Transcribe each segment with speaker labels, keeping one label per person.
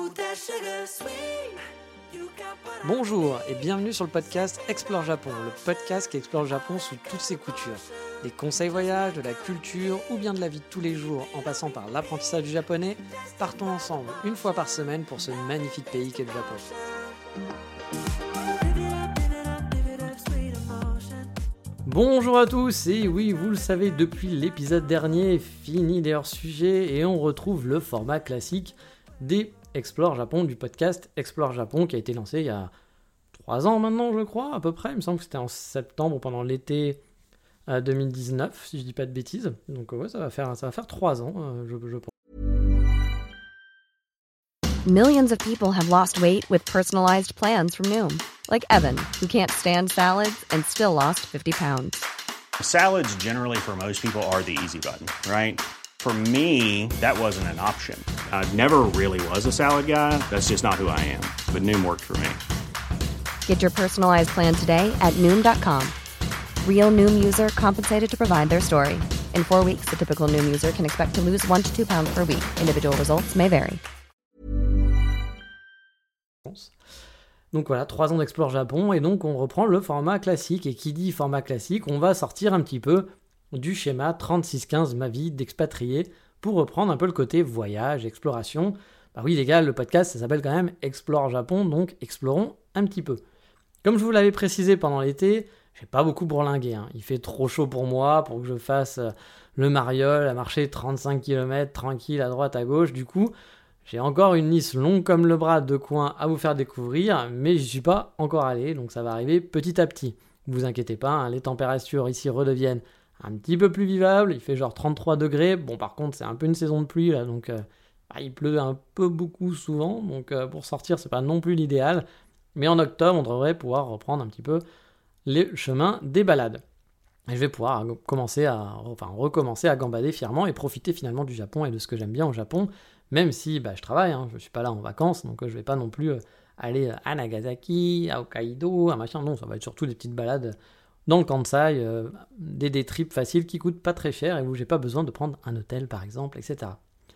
Speaker 1: Bonjour et bienvenue sur le podcast Explore Japon, le podcast qui explore le Japon sous toutes ses coutures. Des conseils voyages, de la culture ou bien de la vie de tous les jours en passant par l'apprentissage du japonais, partons ensemble une fois par semaine pour ce magnifique pays qu'est le Japon. Bonjour à tous, et oui, vous le savez, depuis l'épisode dernier, fini les hors-sujets et on retrouve le format classique des Explore Japon, du podcast Explore Japon qui a été lancé il y a 3 ans maintenant, je crois, à peu près. Il me semble que c'était en septembre pendant l'été 2019, si je dis pas de bêtises. Donc ouais, ça va faire 3 ans, je pense.
Speaker 2: Millions of people have lost weight with personalized plans from Noom. Like Evan, who can't stand salads and still lost 50 pounds.
Speaker 3: Salads generally for most people are the easy button, right? For me, that wasn't an option. I never really was a salad guy. That's just not who I am. But Noom worked for me.
Speaker 2: Get your personalized plan today at Noom.com. Real Noom user compensated to provide their story. In 4 weeks, the typical Noom user can expect to lose 1 to 2 pounds per week. Individual results may vary.
Speaker 1: Donc voilà, 3 ans d'Explore Japon, et donc on reprend le format classique. Et qui dit format classique, on va sortir un petit peu du schéma 36-15 ma vie d'expatrié pour reprendre un peu le côté voyage, exploration. Bah oui les gars, le podcast ça s'appelle quand même Explore Japon, donc explorons un petit peu. Comme je vous l'avais précisé pendant l'été, j'ai pas beaucoup bourlingué, hein. Il fait trop chaud pour moi, pour que je fasse le mariole, à marcher 35 km tranquille à droite à gauche. Du coup, j'ai encore une liste longue comme le bras de coins à vous faire découvrir, mais j'y suis pas encore allé, donc ça va arriver petit à petit. Ne vous inquiétez pas, hein, les températures ici redeviennent un petit peu plus vivables, il fait genre 33 degrés. Bon, par contre, c'est un peu une saison de pluie là, donc il pleut un peu beaucoup souvent, donc pour sortir, c'est pas non plus l'idéal. Mais en octobre, on devrait pouvoir reprendre un petit peu les chemins des balades. Et je vais pouvoir recommencer à gambader fièrement et profiter finalement du Japon et de ce que j'aime bien au Japon, même si je travaille, hein, je suis pas là en vacances, donc je vais pas non plus aller à Nagasaki, à Hokkaido, à machin. Non, ça va être surtout des petites balades dans le Kansai, des day trips faciles qui coûtent pas très cher et où j'ai pas besoin de prendre un hôtel par exemple, etc.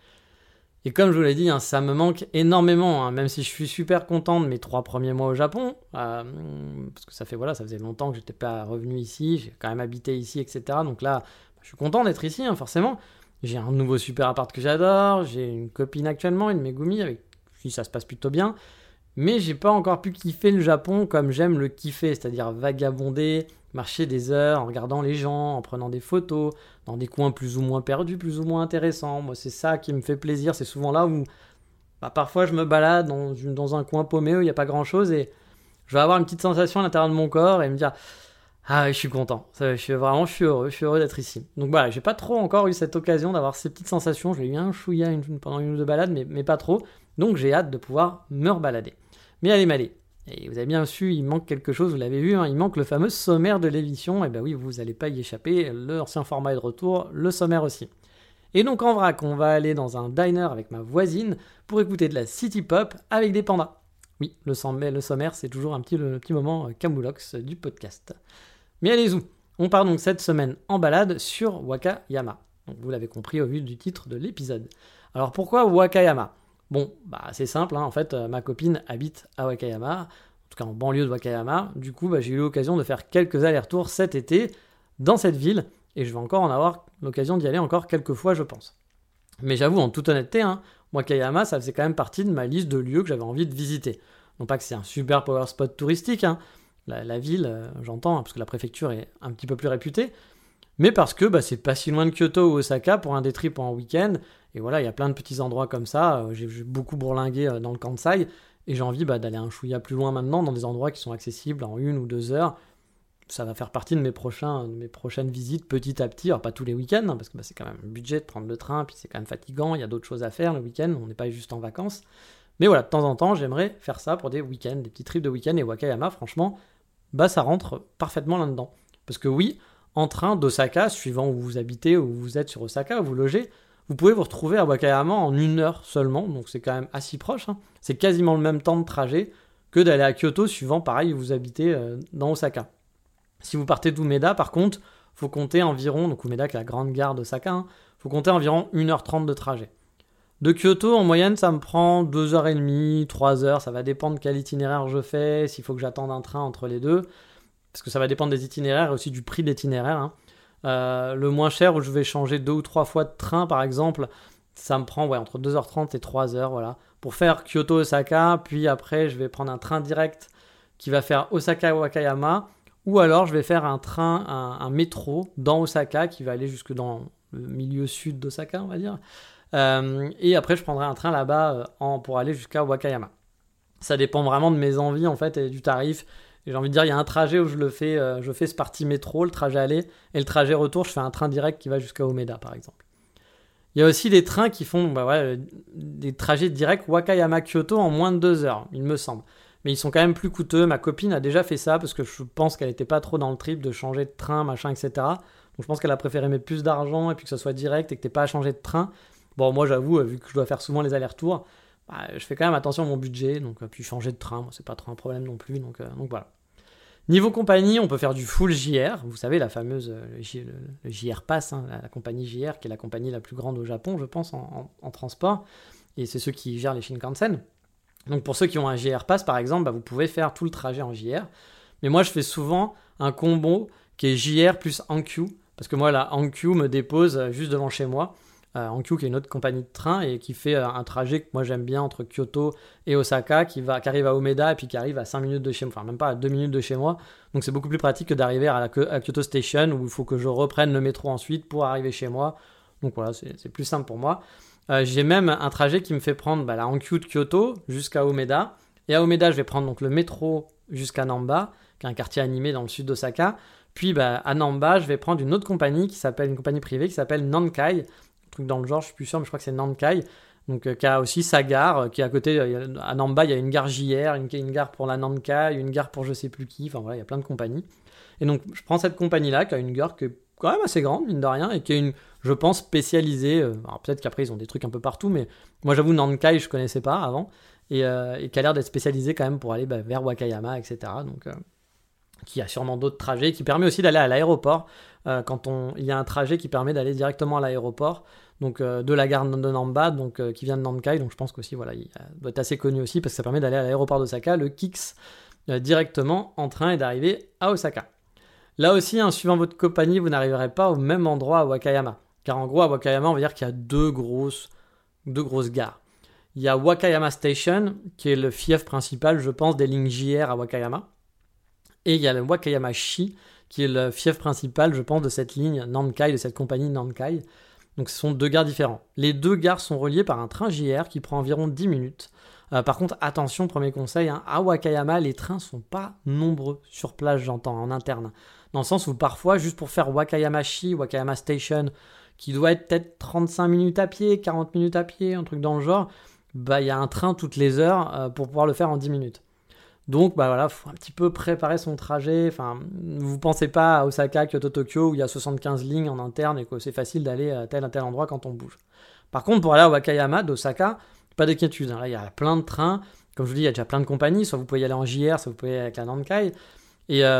Speaker 1: Et comme je vous l'ai dit, hein, ça me manque énormément, hein, même si je suis super content de mes 3 premiers mois au Japon, parce que ça faisait longtemps que j'étais pas revenu ici, j'ai quand même habité ici, etc. Donc là, je suis content d'être ici, hein, forcément. J'ai un nouveau super appart que j'adore, j'ai une copine actuellement, une Megumi, avec qui ça se passe plutôt bien. Mais j'ai pas encore pu kiffer le Japon comme j'aime le kiffer, c'est-à-dire vagabonder, marcher des heures en regardant les gens, en prenant des photos, dans des coins plus ou moins perdus, plus ou moins intéressants. Moi, c'est ça qui me fait plaisir, c'est souvent là où parfois je me balade dans un coin paumé où il n'y a pas grand-chose et je vais avoir une petite sensation à l'intérieur de mon corps et me dire « Ah, je suis content, je suis heureux d'être ici. » Donc voilà, j'ai pas trop encore eu cette occasion d'avoir ces petites sensations, je l'ai eu un chouïa pendant une ou deux balades, mais pas trop, donc j'ai hâte de pouvoir me rebalader. Mais allez, et vous avez bien su, il manque quelque chose, vous l'avez vu, hein, il manque le fameux sommaire de l'émission, et ben oui, vous n'allez pas y échapper, l'ancien format est de retour, le sommaire aussi. Et donc en vrac, on va aller dans un diner avec ma voisine pour écouter de la city pop avec des pandas. Oui, le sommaire, c'est toujours le petit moment camoulox du podcast. Mais allez-y, on part donc cette semaine en balade sur Wakayama. Donc vous l'avez compris au vu du titre de l'épisode. Alors pourquoi Wakayama ? Bon, c'est simple, hein. En fait, ma copine habite à Wakayama, en tout cas en banlieue de Wakayama. Du coup, j'ai eu l'occasion de faire quelques allers-retours cet été dans cette ville, et je vais encore en avoir l'occasion d'y aller encore quelques fois, je pense. Mais j'avoue, en toute honnêteté, hein, Wakayama, ça faisait quand même partie de ma liste de lieux que j'avais envie de visiter. Non pas que c'est un super power spot touristique, hein. La ville, j'entends, hein, parce que la préfecture est un petit peu plus réputée, mais parce que c'est pas si loin de Kyoto ou Osaka pour un day trip en week-end. Et voilà, il y a plein de petits endroits comme ça. J'ai beaucoup bourlingué dans le Kansai. Et j'ai envie d'aller un chouïa plus loin maintenant, dans des endroits qui sont accessibles en 1 ou 2 heures. Ça va faire partie de mes prochaines visites petit à petit. Alors pas tous les week-ends, hein, parce que c'est quand même un budget de prendre le train, puis c'est quand même fatigant, il y a d'autres choses à faire le week-end, on n'est pas juste en vacances. Mais voilà, de temps en temps, j'aimerais faire ça pour des week-ends, des petits trips de week-end. Et Wakayama, franchement, ça rentre parfaitement là-dedans. Parce que oui, en train d'Osaka, suivant où vous habitez, où vous êtes sur Osaka, où vous logez, vous pouvez vous retrouver à Wakayama en 1 heure seulement, donc c'est quand même assez proche, hein. C'est quasiment le même temps de trajet que d'aller à Kyoto, suivant pareil où vous habitez dans Osaka. Si vous partez d'Umeda, par contre, faut compter environ, donc Umeda qui est la grande gare d'Osaka, faut compter environ 1h30 de trajet. De Kyoto, en moyenne, ça me prend 2h30, 3h. Ça va dépendre quel itinéraire je fais, s'il faut que j'attende un train entre les deux. Parce que ça va dépendre des itinéraires et aussi du prix de l'itinéraire. Hein. Le moins cher, où je vais changer 2 ou 3 fois de train, par exemple, ça me prend entre 2h30 et 3h. Voilà. Pour faire Kyoto-Osaka, puis après, je vais prendre un train direct qui va faire Osaka-Wakayama. Ou alors, je vais faire un métro dans Osaka qui va aller jusque dans le milieu sud d'Osaka, on va dire. Et après, je prendrai un train là-bas pour aller jusqu'à Wakayama. Ça dépend vraiment de mes envies, en fait, et du tarif. Et j'ai envie de dire, il y a un trajet où je fais ce parti métro, le trajet aller, et le trajet retour, je fais un train direct qui va jusqu'à Umeda, par exemple. Il y a aussi des trains qui font des trajets directs Wakayama-Kyoto en moins de 2 heures, il me semble. Mais ils sont quand même plus coûteux. Ma copine a déjà fait ça parce que je pense qu'elle n'était pas trop dans le trip de changer de train, machin, etc. Donc je pense qu'elle a préféré mettre plus d'argent et puis que ça soit direct et que tu n'aies pas à changer de train. Bon, moi j'avoue, vu que je dois faire souvent les allers-retours, je fais quand même attention à mon budget. Donc, puis changer de train, c'est pas trop un problème non plus. Donc voilà. Niveau compagnie, on peut faire du full JR. Vous savez, la fameuse le JR Pass, hein, la compagnie JR, qui est la compagnie la plus grande au Japon, je pense, en transport. Et c'est ceux qui gèrent les Shinkansen. Donc pour ceux qui ont un JR Pass, par exemple, vous pouvez faire tout le trajet en JR. Mais moi, je fais souvent un combo qui est JR plus Hankyu. Parce que moi, la Hankyu me dépose juste devant chez moi. Hankyu, qui est une autre compagnie de train et qui fait un trajet que moi j'aime bien entre Kyoto et Osaka, qui arrive à Umeda et puis qui arrive à 5 minutes de chez moi, enfin même pas à 2 minutes de chez moi. Donc c'est beaucoup plus pratique que d'arriver à Kyoto Station où il faut que je reprenne le métro ensuite pour arriver chez moi. Donc voilà, c'est plus simple pour moi. J'ai même un trajet qui me fait prendre la Hankyu de Kyoto jusqu'à Umeda. Et à Umeda, je vais prendre donc le métro jusqu'à Namba, qui est un quartier animé dans le sud d'Osaka. Puis à Namba, je vais prendre une autre compagnie une compagnie privée qui s'appelle Nankai. Un truc dans le genre, je suis plus sûr, mais je crois que c'est Nankai. Donc qui a aussi sa gare, qui est à côté. À Namba, il y a une gare JR, une gare pour la Nankai, une gare pour je sais plus qui. Enfin voilà, il y a plein de compagnies. Et donc je prends cette compagnie-là, qui a une gare qui est quand même assez grande, mine de rien, et qui est je pense, spécialisée. Alors peut-être qu'après, ils ont des trucs un peu partout, mais moi, j'avoue, Nankai, je connaissais pas avant, et qui a l'air d'être spécialisée quand même pour aller vers Wakayama, etc. Donc, qui a sûrement d'autres trajets, qui permet aussi d'aller à l'aéroport. Il y a un trajet qui permet d'aller directement à l'aéroport, donc de la gare de Namba, donc qui vient de Nankai. Donc je pense qu'aussi, voilà, il doit être assez connu aussi, parce que ça permet d'aller à l'aéroport d'Osaka, le KIX, directement en train et d'arriver à Osaka. Là aussi, suivant votre compagnie, vous n'arriverez pas au même endroit à Wakayama. Car en gros, à Wakayama, on va dire qu'il y a deux grosses gares. Il y a Wakayama Station, qui est le fief principal, je pense, des lignes JR à Wakayama. Et il y a le Wakayama-shi, qui est le fief principal, je pense, de cette ligne Nankai, de cette compagnie Nankai. Donc ce sont deux gares différents. Les deux gares sont reliées par un train JR qui prend environ 10 minutes. Par contre, attention, premier conseil, à Wakayama, les trains ne sont pas nombreux sur place, j'entends, en interne. Dans le sens où parfois, juste pour faire Wakayama-shi, Wakayama Station, qui doit être peut-être 35 minutes à pied, 40 minutes à pied, un truc dans le genre, il y a un train toutes les heures pour pouvoir le faire en 10 minutes. Donc voilà, faut un petit peu préparer son trajet. Enfin, vous pensez pas à Osaka, Kyoto, Tokyo où il y a 75 lignes en interne et que c'est facile d'aller à tel endroit quand on bouge. Par contre, pour aller à Wakayama d'Osaka, pas d'inquiétude. Là, il y a plein de trains. Comme je vous dis, il y a déjà plein de compagnies. Soit vous pouvez y aller en JR, soit vous pouvez y aller avec la Nankai. Et il y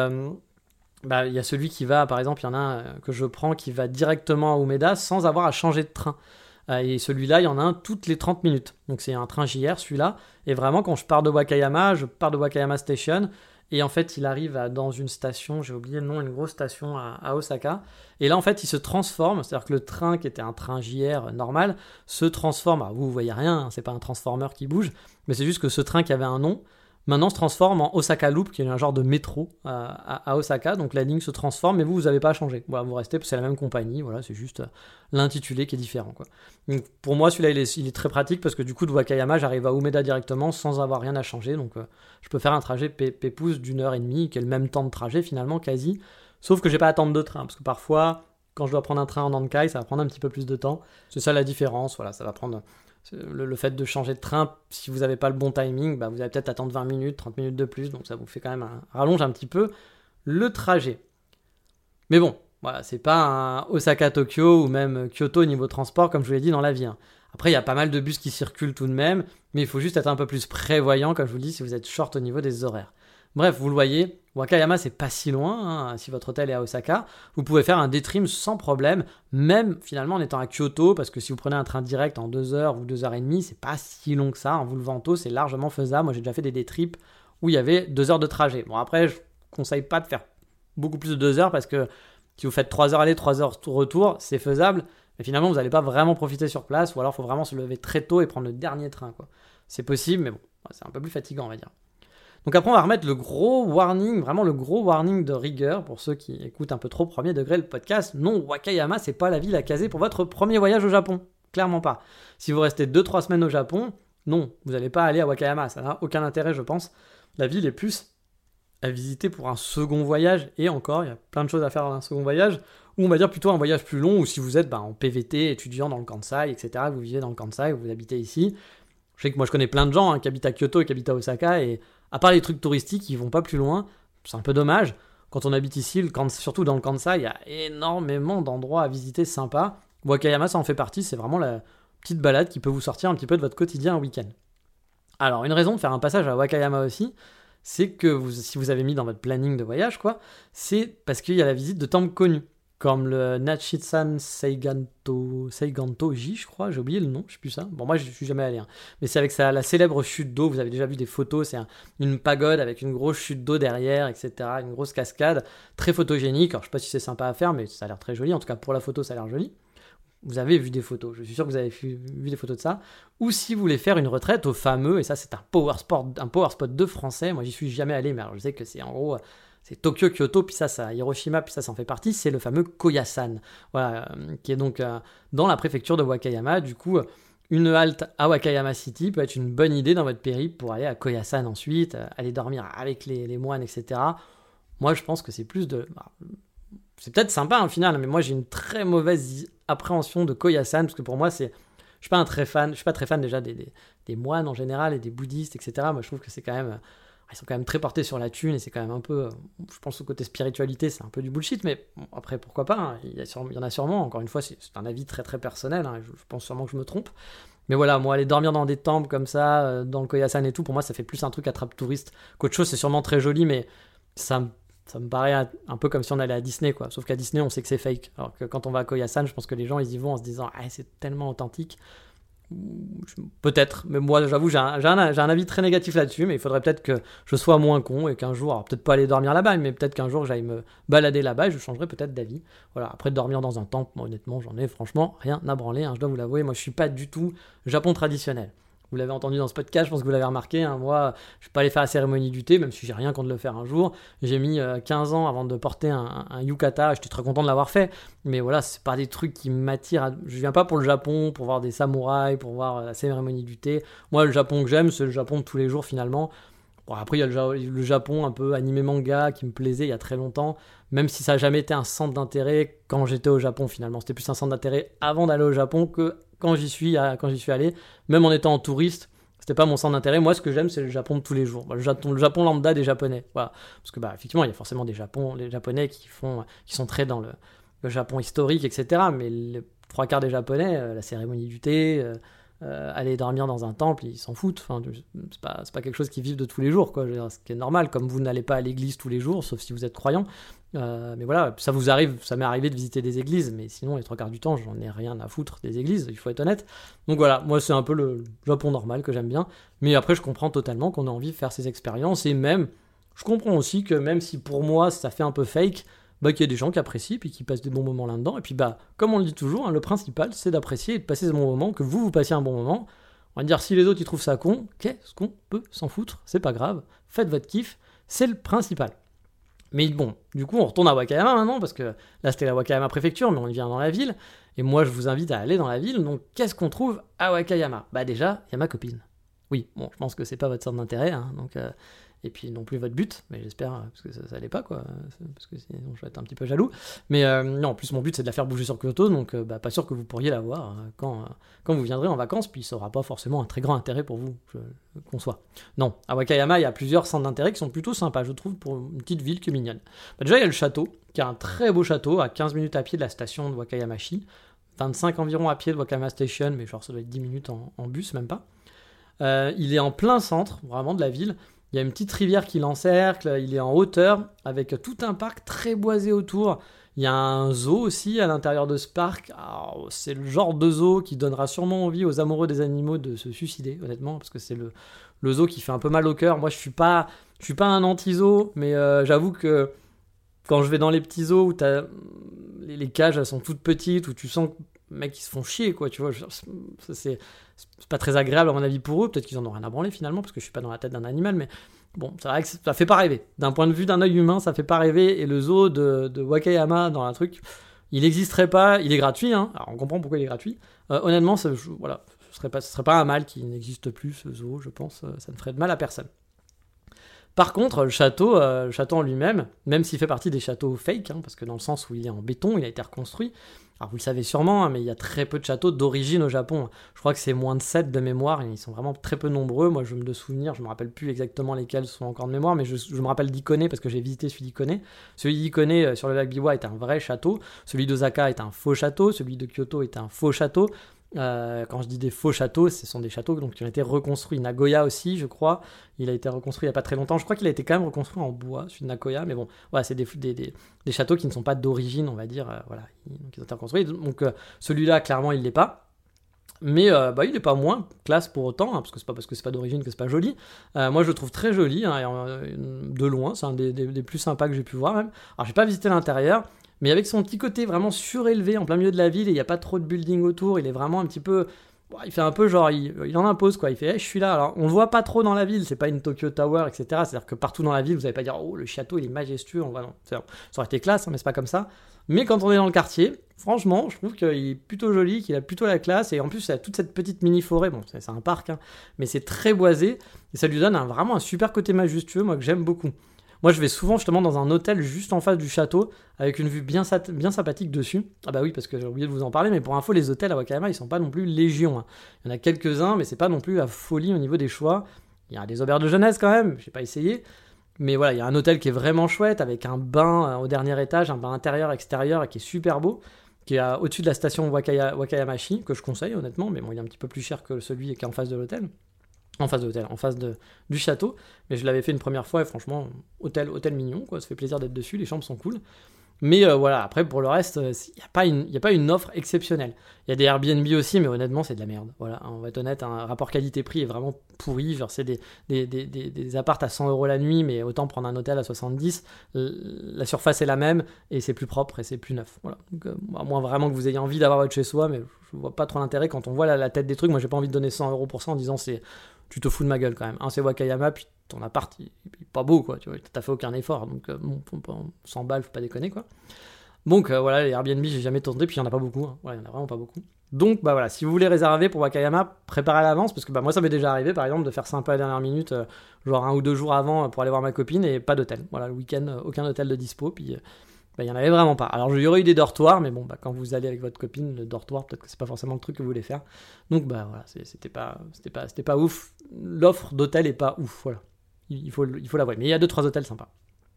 Speaker 1: a celui qui va, par exemple, il y en a un que je prends qui va directement à Umeda sans avoir à changer de train. Et celui-là, il y en a un toutes les 30 minutes. Donc c'est un train JR, celui-là. Et vraiment, quand je pars de Wakayama, je pars de Wakayama Station. Et en fait, il arrive dans une station, j'ai oublié le nom, une grosse station à Osaka. Et là, en fait, il se transforme. C'est-à-dire que le train, qui était un train JR normal, se transforme. Alors, vous voyez rien, c'est pas un transformer qui bouge. Mais c'est juste que ce train qui avait un nom, maintenant se transforme en Osaka Loop, qui est un genre de métro à Osaka. Donc la ligne se transforme, mais vous n'avez pas à changer. Voilà, vous restez, parce que c'est la même compagnie. Voilà, c'est juste l'intitulé qui est différent, quoi. Donc pour moi, celui-là, il est très pratique, parce que du coup, de Wakayama, j'arrive à Umeda directement sans avoir rien à changer. Donc je peux faire un trajet pépouze d'1h30, qui est le même temps de trajet finalement, quasi. Sauf que j'ai pas à attendre de train, parce que parfois, quand je dois prendre un train en Nankai, ça va prendre un petit peu plus de temps. C'est ça la différence. Voilà, ça va prendre... Le fait de changer de train, si vous n'avez pas le bon timing, vous allez peut-être attendre 20 minutes, 30 minutes de plus, donc ça vous fait quand même rallonge un petit peu le trajet. Mais bon, voilà, c'est pas un Osaka-Tokyo ou même Kyoto au niveau transport, comme je vous l'ai dit dans la vie. Après, il y a pas mal de bus qui circulent tout de même, mais il faut juste être un peu plus prévoyant, comme je vous le dis, si vous êtes short au niveau des horaires. Bref, vous le voyez, Wakayama c'est pas si loin, hein, si votre hôtel est à Osaka, vous pouvez faire un day trip sans problème, même finalement en étant à Kyoto, parce que si vous prenez un train direct en 2 heures ou 2 heures et demie, c'est pas si long que ça, en vous levant tôt, c'est largement faisable. Moi j'ai déjà fait des day trips où il y avait 2 heures de trajet. Bon après, je conseille pas de faire beaucoup plus de 2 heures, parce que si vous faites 3 heures aller, 3 heures retour, c'est faisable, mais finalement vous n'allez pas vraiment profiter sur place, ou alors il faut vraiment se lever très tôt et prendre le dernier train, quoi. C'est possible, mais bon, c'est un peu plus fatigant, on va dire. Donc après, on va remettre le gros warning, vraiment le gros warning de rigueur pour ceux qui écoutent un peu trop premier degré le podcast. Non, Wakayama, c'est pas la ville à caser pour votre premier voyage au Japon. Clairement pas. Si vous restez 2-3 semaines au Japon, non, vous n'allez pas aller à Wakayama. Ça n'a aucun intérêt, je pense. La ville est plus à visiter pour un second voyage. Et encore, il y a plein de choses à faire dans un second voyage. Ou on va dire plutôt un voyage plus long, ou si vous êtes en PVT, étudiant dans le Kansai, etc., vous vivez dans le Kansai, vous habitez ici. Je sais que moi je connais plein de gens qui habitent à Kyoto et qui habitent à Osaka, et à part les trucs touristiques, ils vont pas plus loin. C'est un peu dommage. Quand on habite ici, surtout dans le Kansai, il y a énormément d'endroits à visiter sympas. Wakayama, ça en fait partie, c'est vraiment la petite balade qui peut vous sortir un petit peu de votre quotidien un week-end. Alors, une raison de faire un passage à Wakayama aussi, c'est que si vous avez mis dans votre planning de voyage, c'est parce qu'il y a la visite de temples connus, comme le Nachisan Seiganto-ji, je crois, j'ai oublié le nom, je sais plus ça. Bon, moi, je suis jamais allé, hein. Mais c'est avec la célèbre chute d'eau, vous avez déjà vu des photos, c'est une pagode avec une grosse chute d'eau derrière, etc., une grosse cascade, très photogénique. Alors, je sais pas si c'est sympa à faire, mais ça a l'air très joli, en tout cas, pour la photo, ça a l'air joli. Vous avez vu des photos, je suis sûr que vous avez vu des photos de ça. Ou si vous voulez faire une retraite au fameux, et ça, c'est un power spot de français, moi, j'y suis jamais allé, mais alors, je sais que c'est en gros... C'est Tokyo, Kyoto, puis ça, Hiroshima, puis ça en fait partie, c'est le fameux Koyasan, voilà, qui est donc dans la préfecture de Wakayama. Du coup, une halte à Wakayama City peut être une bonne idée dans votre périple pour aller à Koyasan ensuite, aller dormir avec les moines, etc. Moi, je pense que c'est plus de... c'est peut-être sympa au final, mais moi, j'ai une très mauvaise appréhension de Koyasan, parce que pour moi, je suis pas très fan déjà des moines en général et des bouddhistes, etc. Moi, je trouve que c'est quand même... Ils sont quand même très portés sur la thune et c'est quand même un peu, je pense au côté spiritualité, c'est un peu du bullshit, mais bon, après pourquoi pas, hein, il y en a sûrement, encore une fois c'est un avis très très personnel, hein, je pense sûrement que je me trompe, mais voilà, moi aller dormir dans des temples comme ça, dans le Koyasan et tout, pour moi ça fait plus un truc attrape touriste qu'autre chose. C'est sûrement très joli, mais ça me paraît un peu comme si on allait à Disney, quoi. Sauf qu'à Disney on sait que c'est fake, alors que quand on va à Koyasan, je pense que les gens ils y vont en se disant c'est tellement authentique. Peut-être, mais moi j'avoue j'ai un avis très négatif là-dessus, mais il faudrait peut-être que je sois moins con et qu'un jour, alors peut-être pas aller dormir là-bas, mais peut-être qu'un jour j'aille me balader là-bas et je changerai peut-être d'avis. Voilà, après dormir dans un temple, moi, honnêtement j'en ai franchement rien à branler, hein, je dois vous l'avouer, moi je suis pas du tout Japon traditionnel. Vous l'avez entendu dans ce podcast, je pense que vous l'avez remarqué, hein, moi je suis pas allé faire la cérémonie du thé, même si j'ai rien contre le faire un jour. J'ai mis 15 ans avant de porter un yukata, j'étais très content de l'avoir fait, mais voilà, c'est pas des trucs qui m'attirent. Je viens pas pour le Japon, pour voir des samouraïs, pour voir la cérémonie du thé. Moi le Japon que j'aime, c'est le Japon de tous les jours finalement. Bon, après il y a le Japon un peu animé manga qui me plaisait il y a très longtemps, même si ça n'a jamais été un centre d'intérêt quand j'étais au Japon finalement. C'était plus un centre d'intérêt avant d'aller au Japon que quand j'y suis allé, même en étant en touriste, c'était pas mon centre d'intérêt. Moi, ce que j'aime, c'est le Japon de tous les jours. Le Japon lambda des Japonais. Voilà. Parce que, effectivement, il y a forcément des Japonais qui sont très dans le Japon historique, etc. Mais les 3/4 des Japonais, la cérémonie du thé, aller dormir dans un temple, ils s'en foutent. Enfin, c'est pas quelque chose qu'ils vivent de tous les jours, quoi. Je veux dire, ce qui est normal, comme vous n'allez pas à l'église tous les jours, sauf si vous êtes croyant. Mais voilà, ça m'est arrivé de visiter des églises, mais sinon les 3/4 du temps j'en ai rien à foutre des églises, il faut être honnête. Donc voilà, moi c'est un peu le Japon normal que j'aime bien, mais après je comprends totalement qu'on a envie de faire ces expériences, et même je comprends aussi que même si pour moi ça fait un peu fake, qu'il y a des gens qui apprécient puis qui passent des bons moments là-dedans, et puis comme on le dit toujours, hein, le principal c'est d'apprécier et de passer ce bon moment, que vous passiez un bon moment. On va dire, si les autres ils trouvent ça con, qu'est-ce qu'on peut s'en foutre, c'est pas grave, faites votre kiff, c'est le principal. Mais bon, du coup, on retourne à Wakayama maintenant, parce que là, c'était la Wakayama préfecture, mais on vient dans la ville. Et moi, je vous invite à aller dans la ville. Donc, qu'est-ce qu'on trouve à Wakayama ? Déjà, il y a ma copine. Oui, bon, je pense que c'est pas votre centre d'intérêt, hein, donc, et puis non plus votre but, mais j'espère, parce que ça l'est pas, quoi, parce que sinon je vais être un petit peu jaloux. Mais non, en plus, mon but, c'est de la faire bouger sur Kyoto, donc pas sûr que vous pourriez la voir quand vous viendrez en vacances, puis ça aura pas forcément un très grand intérêt pour vous, je conçois. Non, à Wakayama, il y a plusieurs centres d'intérêt qui sont plutôt sympas, je trouve, pour une petite ville qui est mignonne. Déjà, il y a le château, qui est un très beau château, à 15 minutes à pied de la station de Wakayama-shi, 25 environ à pied de Wakayama Station, mais genre ça doit être 10 minutes en bus, même pas. Il est en plein centre, vraiment, de la ville. Il y a une petite rivière qui l'encercle, il est en hauteur, avec tout un parc très boisé autour. Il y a un zoo aussi à l'intérieur de ce parc. Alors, c'est le genre de zoo qui donnera sûrement envie aux amoureux des animaux de se suicider, honnêtement, parce que c'est le zoo qui fait un peu mal au cœur. Moi, je suis pas un anti-zoo, mais j'avoue que quand je vais dans les petits zoos où les cages elles sont toutes petites, où tu sens que les mecs ils se font chier, quoi, tu vois, c'est pas très agréable à mon avis pour eux. Peut-être qu'ils en ont rien à branler finalement, parce que je suis pas dans la tête d'un animal, mais bon, c'est vrai que ça fait pas rêver. D'un point de vue d'un œil humain, ça fait pas rêver. Et le zoo de Wakayama dans un truc, il n'existerait pas. Il est gratuit, hein. Alors on comprend pourquoi il est gratuit. Honnêtement, voilà, ce serait pas un mal qu'il n'existe plus ce zoo, je pense. Ça ne ferait de mal à personne. Par contre, le château en lui-même, même s'il fait partie des châteaux fake, hein, parce que dans le sens où il est en béton, il a été reconstruit. Alors vous le savez sûrement, hein, mais il y a très peu de châteaux d'origine au Japon. Je crois que c'est moins de 7 de mémoire, et ils sont vraiment très peu nombreux. Moi, je me me rappelle plus exactement lesquels sont encore de mémoire, mais je me rappelle d'Ikone, parce que j'ai visité celui d'Ikone. Celui d'Ikone sur le lac Biwa est un vrai château. Celui d'Osaka est un faux château. Celui de Kyoto est un faux château. Quand je dis des faux châteaux, ce sont des châteaux donc, qui ont été reconstruits. Nagoya aussi, je crois, il a été reconstruit il n'y a pas très longtemps. Je crois qu'il a été quand même reconstruit en bois, celui de Nagoya, mais bon, voilà, c'est des châteaux qui ne sont pas d'origine, on va dire, voilà, qui ont été reconstruits. Donc celui-là, clairement, il ne l'est pas. Mais il n'est pas moins classe pour autant, hein, parce que c'est pas d'origine que c'est pas joli. Moi, je le trouve très joli, hein, de loin, c'est un des plus sympas que j'ai pu voir même. Alors, j'ai pas visité l'intérieur, mais avec son petit côté vraiment surélevé en plein milieu de la ville, et il n'y a pas trop de building autour, il est vraiment un petit peu... il fait un peu genre, il en impose quoi, il fait hey, je suis là. Alors on le voit pas trop dans la ville, c'est pas une Tokyo Tower, etc. C'est-à-dire que partout dans la ville, vous n'allez pas dire oh le château il est majestueux, non. Ça aurait été classe, hein, mais c'est pas comme ça. Mais quand on est dans le quartier, franchement, je trouve qu'il est plutôt joli, qu'il a plutôt la classe, et en plus il a toute cette petite mini-forêt, bon c'est un parc, hein, mais c'est très boisé, et ça lui donne vraiment un super côté majestueux, moi que j'aime beaucoup. Moi, je vais souvent justement dans un hôtel juste en face du château, avec une vue bien sympathique dessus. Ah bah oui, parce que j'ai oublié de vous en parler, mais pour info, les hôtels à Wakayama, ils sont pas non plus légion. Hein. Il y en a quelques-uns, mais c'est pas non plus la folie au niveau des choix. Il y a des auberges de jeunesse quand même, j'ai pas essayé. Mais voilà, il y a un hôtel qui est vraiment chouette, avec un bain au dernier étage, un bain intérieur-extérieur, et qui est super beau, qui est au-dessus de la station Wakayamashi, que je conseille honnêtement, mais bon, il est un petit peu plus cher que celui qui est en face de l'hôtel. En face du château, mais je l'avais fait une première fois et franchement, hôtel mignon, quoi, ça fait plaisir d'être dessus, les chambres sont cool. Mais voilà, après pour le reste, il n'y a pas une offre exceptionnelle. Il y a des Airbnb aussi, mais honnêtement, c'est de la merde. Voilà, on va être honnête, un rapport qualité-prix est vraiment pourri. Genre, c'est des apparts à 100 € la nuit, mais autant prendre un hôtel à 70. La surface est la même, et c'est plus propre, et c'est plus neuf. Voilà. Donc, à moins vraiment que vous ayez envie d'avoir votre chez-soi, mais je vois pas trop l'intérêt quand on voit la tête des trucs. Moi, j'ai pas envie de donner 100 € pour ça en disant tu te fous de ma gueule quand même. C'est Wakayama, puis ton appart, il est pas beau, quoi. Tu vois, t'as fait aucun effort, donc 100 balles, faut pas déconner, quoi. Donc voilà, les Airbnb, j'ai jamais tenté, puis il y en a pas beaucoup. Hein. Voilà, il y en a vraiment pas beaucoup. Donc voilà, si vous voulez réserver pour Wakayama, préparez à l'avance, parce que moi ça m'est déjà arrivé, par exemple, de faire ça un peu à la dernière minute, genre 1 ou 2 jours avant pour aller voir ma copine, et pas d'hôtel. Voilà, le week-end, aucun hôtel de dispo, puis... il y en avait vraiment pas. Alors il y aurait eu des dortoirs, mais bon, quand vous allez avec votre copine, le dortoir, peut-être que c'est pas forcément le truc que vous voulez faire. Donc voilà, c'était pas ouf. L'offre d'hôtel est pas ouf, voilà. Il faut l'avouer. Mais il y a 2-3 hôtels sympas.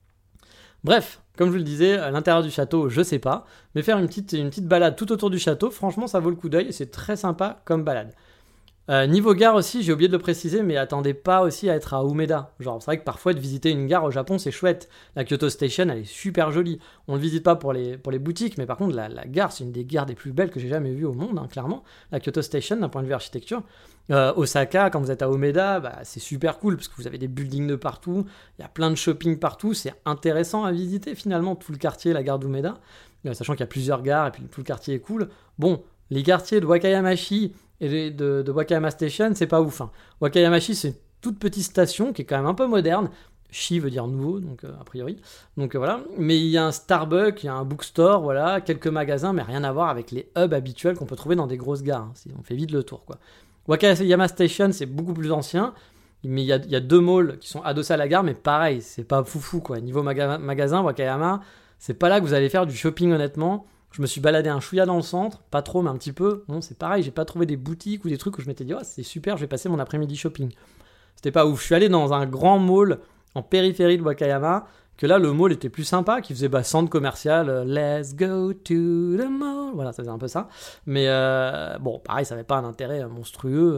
Speaker 1: Bref, comme je vous le disais, à l'intérieur du château, je sais pas, mais faire une petite balade tout autour du château, franchement, ça vaut le coup d'œil et c'est très sympa comme balade. Niveau gare aussi, j'ai oublié de le préciser, mais attendez pas aussi à être à Umeda. Genre, c'est vrai que parfois de visiter une gare au Japon, c'est chouette. La Kyoto Station, elle est super jolie. On le visite pas pour les boutiques, mais par contre, la gare, c'est une des gares des plus belles que j'ai jamais vues au monde, hein, clairement. La Kyoto Station, d'un point de vue architecture. Osaka, quand vous êtes à Umeda, c'est super cool, parce que vous avez des buildings de partout, il y a plein de shopping partout, c'est intéressant à visiter finalement, tout le quartier, la gare d'Umeda, sachant qu'il y a plusieurs gares, et puis tout le quartier est cool. Bon, les quartiers de Wakayamashi et de Wakayama Station, c'est pas ouf. Hein. Wakayamashi, c'est une toute petite station qui est quand même un peu moderne. Shi veut dire nouveau, donc a priori. Donc voilà. Mais il y a un Starbucks, il y a un bookstore, voilà, quelques magasins, mais rien à voir avec les hubs habituels qu'on peut trouver dans des grosses gares. Hein. On fait vite le tour, quoi. Wakayama Station, c'est beaucoup plus ancien, mais il y a 2 malls qui sont adossés à la gare, mais pareil, c'est pas foufou, quoi. Niveau magasin, Wakayama, c'est pas là que vous allez faire du shopping, honnêtement. Je me suis baladé un chouïa dans le centre, pas trop, mais un petit peu. Bon, c'est pareil, j'ai pas trouvé des boutiques ou des trucs où je m'étais dit, oh, c'est super, je vais passer mon après-midi shopping. C'était pas ouf. Je suis allé dans un grand mall en périphérie de Wakayama, que là, le mall était plus sympa, qui faisait centre commercial, let's go to the mall. Voilà, ça faisait un peu ça. Mais bon, pareil, ça avait pas un intérêt monstrueux.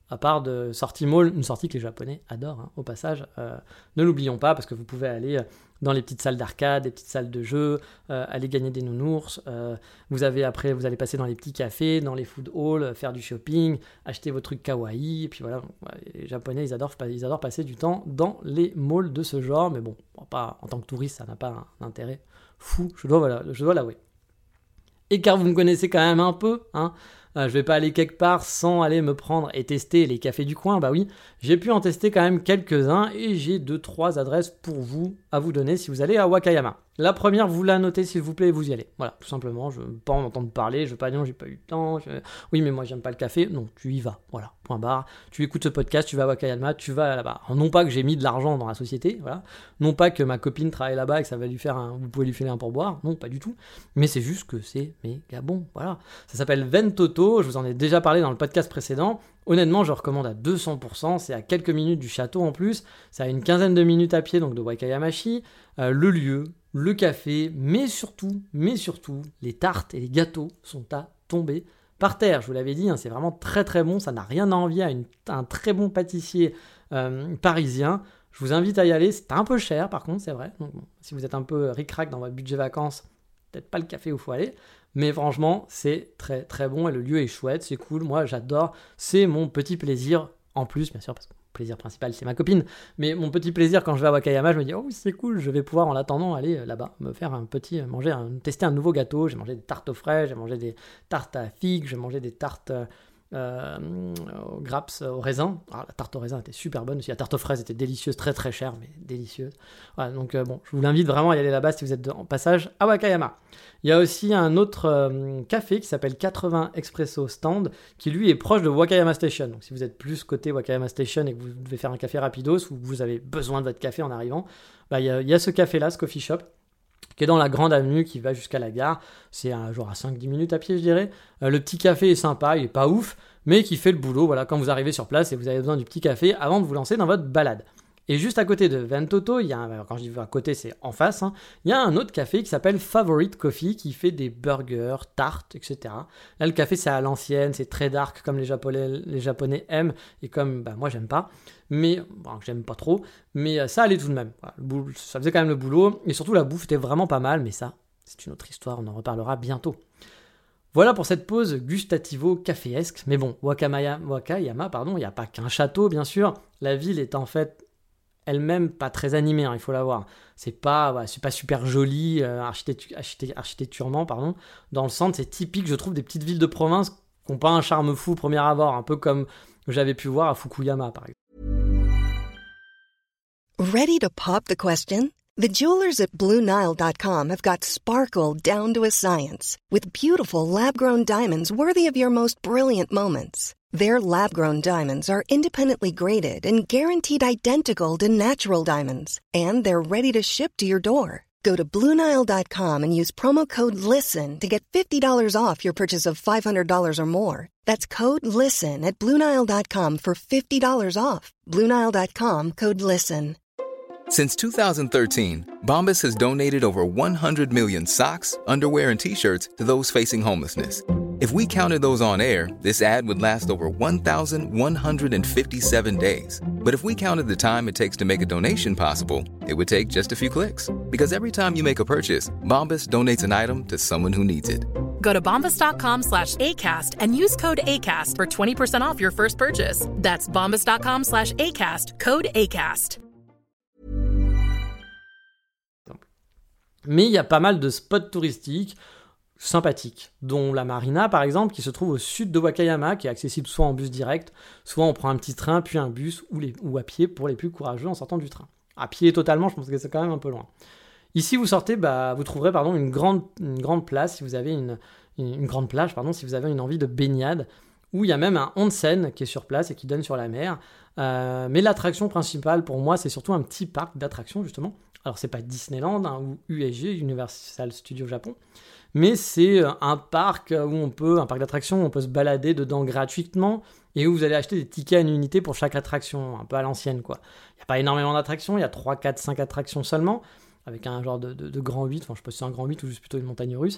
Speaker 1: à part de Sortie Mall, une sortie que les Japonais adorent, hein, au passage. Ne l'oublions pas, parce que vous pouvez aller dans les petites salles d'arcade, des petites salles de jeux, aller gagner des nounours. Vous allez passer dans les petits cafés, dans les food halls, faire du shopping, acheter vos trucs kawaii. Et puis voilà, les Japonais, ils adorent passer du temps dans les malls de ce genre. Mais bon, pas, en tant que touriste, ça n'a pas un intérêt fou, je dois l'avouer. Et car vous me connaissez quand même un peu, hein, je vais pas aller quelque part sans aller me prendre et tester les cafés du coin. Bah oui, j'ai pu en tester quand même quelques-uns et j'ai 2-3 adresses pour vous à vous donner si vous allez à Wakayama. La première, vous la notez s'il vous plaît et vous y allez. Voilà, tout simplement, je veux pas en entendre parler, je veux pas dire j'ai pas eu le temps, oui mais moi j'aime pas le café. Non, tu y vas, voilà, point barre. Tu écoutes ce podcast, tu vas à Wakayama, tu vas là-bas. Alors, non pas que j'ai mis de l'argent dans la société, voilà. Non pas que ma copine travaille là-bas et que ça va vous pouvez lui filer un pourboire, non pas du tout. Mais c'est juste que c'est méga bon, voilà. Ça s'appelle Ventoto, je vous en ai déjà parlé dans le podcast précédent. Honnêtement, je recommande à 200%, c'est à quelques minutes du château en plus, c'est à une quinzaine de minutes à pied donc de Wakayamashi. Le lieu, le café, mais surtout, les tartes et les gâteaux sont à tomber par terre. Je vous l'avais dit, hein, c'est vraiment très très bon, ça n'a rien à envier à un très bon pâtissier parisien. Je vous invite à y aller, c'est un peu cher par contre, c'est vrai. Donc, bon, si vous êtes un peu ric-rac dans votre budget vacances, peut-être pas le café où il faut aller. Mais franchement, c'est très très bon et le lieu est chouette, c'est cool, moi j'adore, c'est mon petit plaisir, en plus bien sûr, parce que mon plaisir principal c'est ma copine, mais mon petit plaisir quand je vais à Wakayama, je me dis oh c'est cool, je vais pouvoir en attendant aller là-bas, me faire tester un nouveau gâteau, j'ai mangé des tartes aux fraises, j'ai mangé des tartes à figues, j'ai mangé des tartes aux grapes, au raisin. La tarte au raisin était super bonne aussi, la tarte aux fraises était délicieuse, très très chère mais délicieuse. Voilà, donc bon, je vous invite vraiment à y aller là-bas si vous êtes en passage à Wakayama. Il y a aussi un autre café qui s'appelle 80 Expresso Stand qui lui est proche de Wakayama Station. Donc si vous êtes plus côté Wakayama Station et que vous devez faire un café rapidos ou que vous avez besoin de votre café en arrivant, il y a ce café-là, ce coffee shop, qui est dans la grande avenue qui va jusqu'à la gare. C'est genre à 5-10 minutes à pied, je dirais. Le petit café est sympa, il est pas ouf, mais qui fait le boulot, voilà, quand vous arrivez sur place et vous avez besoin du petit café avant de vous lancer dans votre balade. Et juste à côté de Ventoto, quand je dis à côté, c'est en face, hein, il y a un autre café qui s'appelle Favorite Coffee qui fait des burgers, tartes, etc. Là, le café, c'est à l'ancienne, c'est très dark comme les Japonais aiment et comme moi, j'aime pas. Mais j'aime pas trop, mais ça allait tout de même. Voilà, ça faisait quand même le boulot et surtout la bouffe était vraiment pas mal, mais ça, c'est une autre histoire, on en reparlera bientôt. Voilà pour cette pause gustativo-caféesque. Mais bon, Wakayama, il n'y a pas qu'un château, bien sûr. La ville est en fait elle-même pas très animée, hein, il faut la voir. C'est pas super joli architecturement, pardon. Dans le centre, c'est typique, je trouve, des petites villes de province qui n'ont pas un charme fou au premier abord, un peu comme j'avais pu voir à Fukuyama, par exemple.
Speaker 4: Ready to pop the question? The jewelers at BlueNile.com have got sparkle down to a science with beautiful lab-grown diamonds worthy of your most brilliant moments. Their lab-grown diamonds are independently graded and guaranteed identical to natural diamonds, and they're ready to ship to your door. Go to BlueNile.com and use promo code LISTEN to get $50 off your purchase of $500 or more. That's code LISTEN at BlueNile.com for $50 off. BlueNile.com, code LISTEN.
Speaker 5: Since 2013, Bombas has donated over 100 million socks, underwear, and T-shirts to those facing homelessness. If we counted those on air, this ad would last over 1,157 days. But if we counted the time it takes to make a donation possible, it would take just a few clicks. Because every time you make a purchase, Bombas donates an item to someone who needs it.
Speaker 6: Go to bombas.com/ACAST and use code ACAST for 20% off your first purchase. That's bombas.com/ACAST, code ACAST.
Speaker 1: Mais il y a pas mal de spots touristiques sympathiques, dont la marina par exemple, qui se trouve au sud de Wakayama, qui est accessible soit en bus direct, soit on prend un petit train, puis un bus, ou à pied pour les plus courageux en sortant du train. À pied totalement, je pense que c'est quand même un peu loin. Ici, vous sortez, vous trouverez une grande place si vous avez une grande plage, si vous avez une envie de baignade, où il y a même un onsen qui est sur place et qui donne sur la mer. Mais l'attraction principale pour moi, c'est surtout un petit parc d'attractions justement. Alors c'est pas Disneyland ou USJ, Universal Studios Japon, mais c'est un parc d'attractions où on peut se balader dedans gratuitement et où vous allez acheter des tickets à une unité pour chaque attraction, un peu à l'ancienne quoi. Il n'y a pas énormément d'attractions, il y a 3, 4, 5 attractions seulement, avec un genre de grand 8, je sais pas si c'est un grand 8 ou juste plutôt une montagne russe,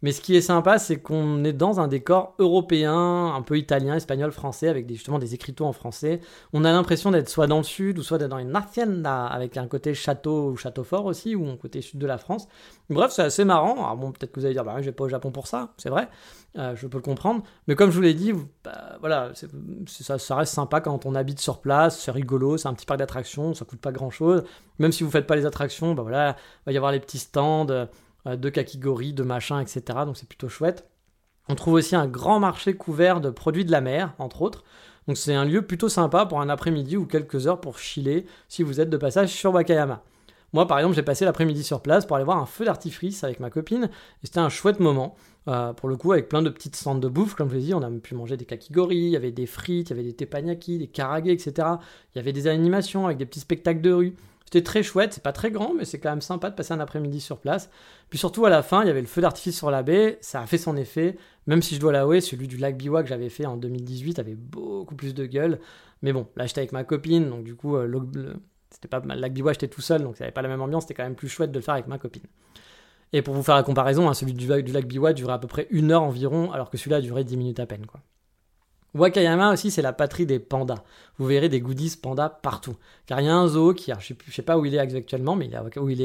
Speaker 1: Mais ce qui est sympa, c'est qu'on est dans un décor européen, un peu italien, espagnol, français, avec justement des écriteaux en français. On a l'impression d'être soit dans le sud, ou soit d'être dans une hacienda, avec un côté château ou château fort aussi, ou un côté sud de la France. Bref, c'est assez marrant. Alors bon, peut-être que vous allez dire, je vais pas au Japon pour ça, c'est vrai, je peux le comprendre. Mais comme je vous l'ai dit, voilà, ça reste sympa quand on habite sur place, c'est rigolo, c'est un petit parc d'attractions, ça coûte pas grand-chose. Même si vous faites pas les attractions, voilà, il va y avoir les petits stands de kakigori, de machin, etc. Donc c'est plutôt chouette. On trouve aussi un grand marché couvert de produits de la mer, entre autres. Donc c'est un lieu plutôt sympa pour un après-midi ou quelques heures pour chiller si vous êtes de passage sur Wakayama. Moi, par exemple, j'ai passé l'après-midi sur place pour aller voir un feu d'artifice avec ma copine. Et c'était un chouette moment, pour le coup, avec plein de petites stands de bouffe. Comme je l'ai dit, on a pu manger des kakigori, il y avait des frites, il y avait des teppanyaki, des karaage, etc. Il y avait des animations avec des petits spectacles de rue. C'était très chouette, c'est pas très grand, mais c'est quand même sympa de passer un après-midi sur place. Puis surtout, à la fin, il y avait le feu d'artifice sur la baie, ça a fait son effet, même si je dois l'avouer, celui du lac Biwa que j'avais fait en 2018 avait beaucoup plus de gueule. Mais bon, là, j'étais avec ma copine, donc du coup, c'était pas le lac Biwa, j'étais tout seul, donc ça n'avait pas la même ambiance, c'était quand même plus chouette de le faire avec ma copine. Et pour vous faire la comparaison, celui du lac Biwa durait à peu près 1 heure environ, alors que celui-là a duré 10 minutes à peine, quoi. Wakayama aussi, c'est la patrie des pandas. Vous verrez des goodies pandas partout. Car il y a un zoo qui, je sais pas où il est exactement, mais il